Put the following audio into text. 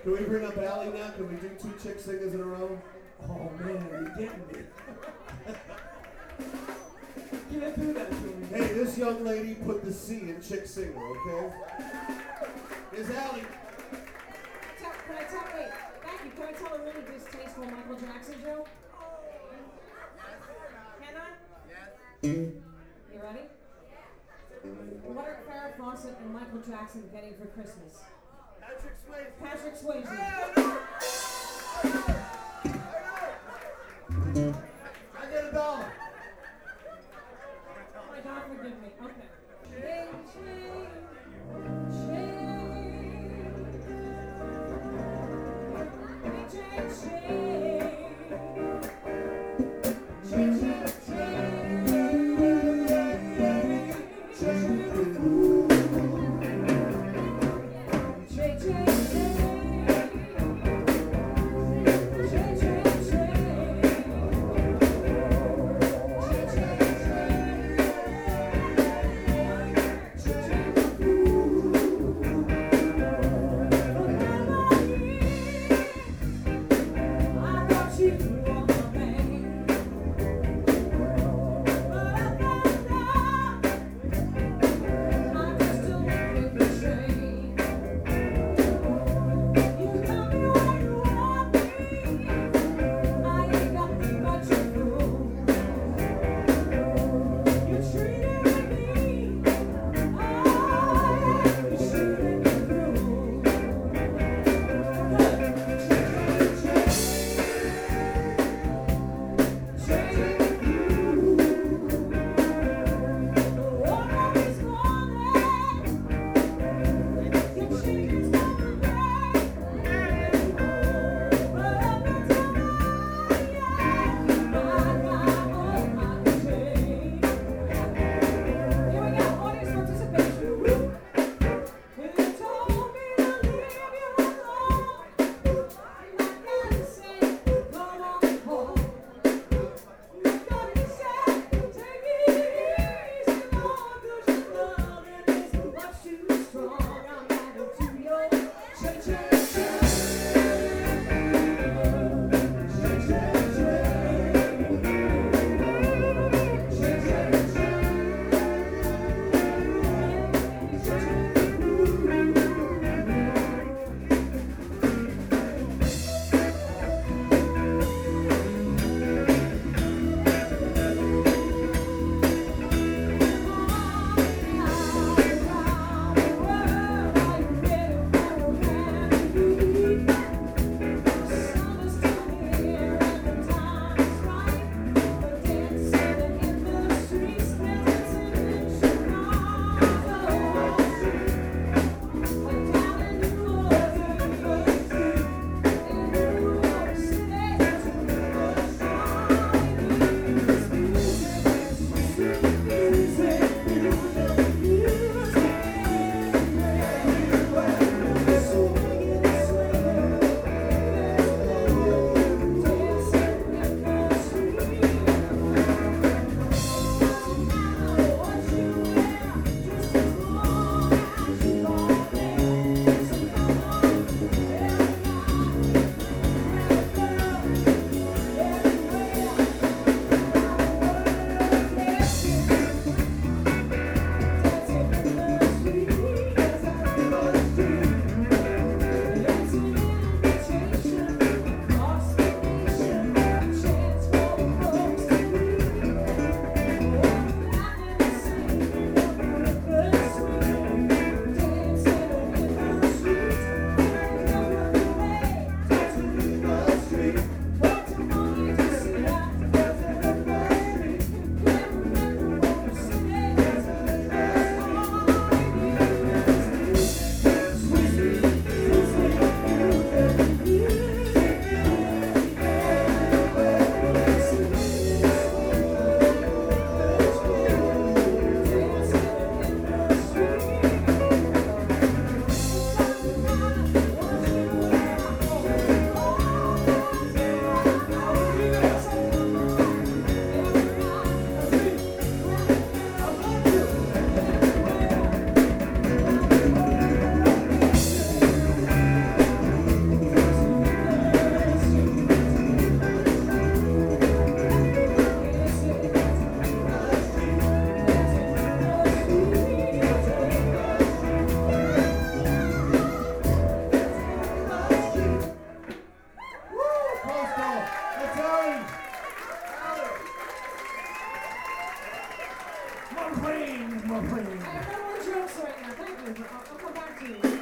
Can we bring up Allie now? Can we do two chick singers in a row? Oh man, you're getting me. Can't do that to me. Hey, this young lady put the C in chick singer, okay? Here's Allie. Can I tell a really distasteful Michael Jackson joke? Can I? Yes. You ready? What are Farrah Fawcett and Michael Jackson getting for Christmas? Patrick Swayze. I get $1. Oh my God, forgive me. Okay. my brain. I have no more jokes right now. Thank you. I'll come back to you.